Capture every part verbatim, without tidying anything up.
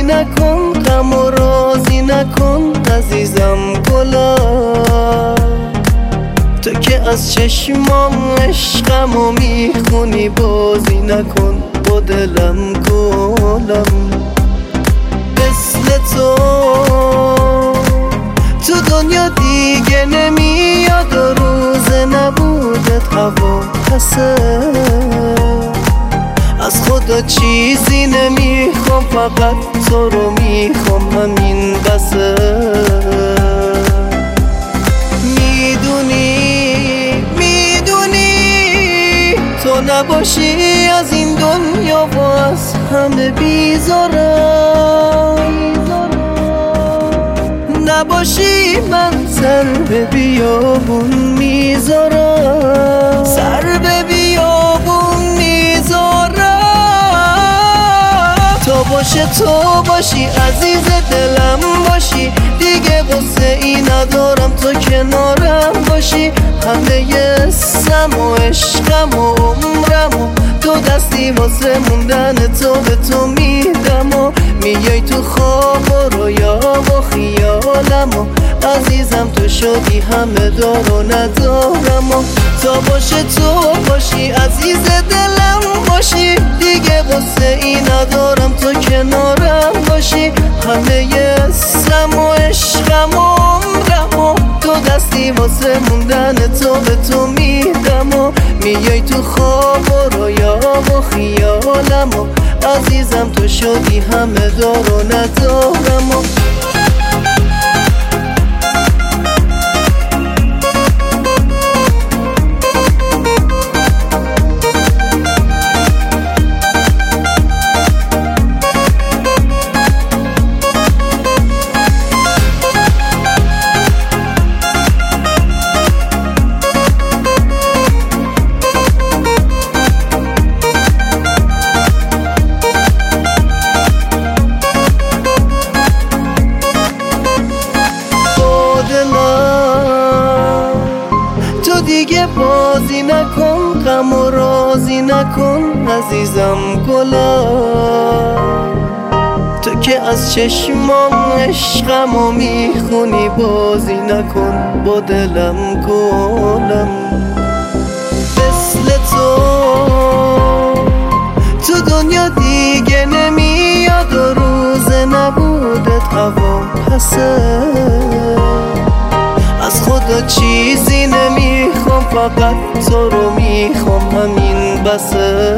نکن، غم و رازی نکن عزیزم گلا. تو که از چشمام عشقمو میخونی بازی نکن با دلم گلم. مثل تو تو دنیا دیگه نمیاد و روز نبودت هوا پسه. از خدا چیزی نمیخوام فقط تو رو میخوام همین بسه. میدونی میدونی تو نباشی از این دنیا و از همه بیزارم. نباشی من سر به بیابون میذارم، سر به بیابون میذارم. تو باشه تو باشی عزیز دلم باشی، دیگه قصه ای ندارم تو کنارم باشی. همه اسم و عشقم و عمرم و تو دستی واسه موندن تو به تو میدم. و میای تو خواب و رویا و خیالم و عزیزم تو شدی همه دار و ندارم. و تا باشه تو باشی عزیز دلم باشی، دیگه قصه ای ندارم تو کنارم باشی. همه اسم و عشقم و عمرم و تو دستی واسه موندن تو به تو میدم. و میای تو خواب و رویا و خیالم و عزیزم تو شدی همه دار و ندارم. و تو دیگه بازی نکن، غم و رازی نکن عزیزم گلا. تو که از چشمام عشقمو میخونی بازی نکن با دلم گلم. مثل تو تو دنیا دیگه نمیاد و روز نبودت هوا پسه. از خدا چیزی نمیخوام فقط تو رو میخوام همین بسه.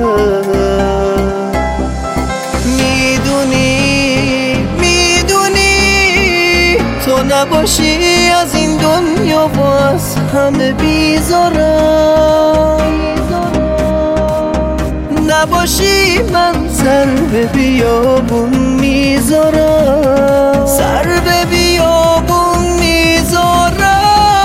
میدونی میدونی تو نباشی از این دنیا و از همه بیزارم. نباشی من سر به بیابون میذارم، سر به بیابون میذارم.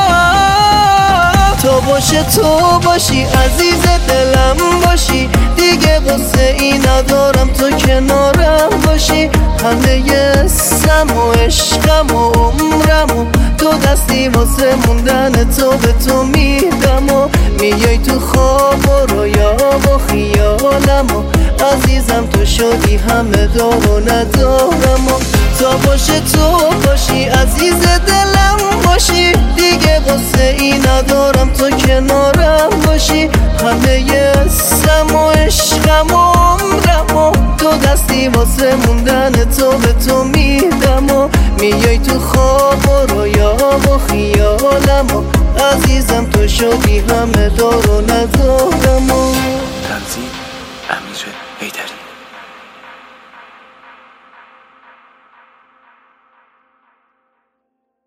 تو باشه تو باشی عزیز دلم باشی، دیگه قصه ای ندارم تو کنارم باشی. همه اسم و عشقم و عمرم و تو دستی واسه موندن تو به تو میدم. و میای تو خواب و رویا و خیالم و عزیزم تو شدی همه دار و ندارم. و تا باشه تو باشی عزیز دلم باشی، دیگه قصه ای ندارم تو کنارم باشی. همه اسم و عشقم و عمرم و تو دستی واسه موندن تو به تو میدم. و میای تو خواب و رویا و خیالم و عزیزم تو شدی همه دار و ندارم. و تنظیم امیر حیدری.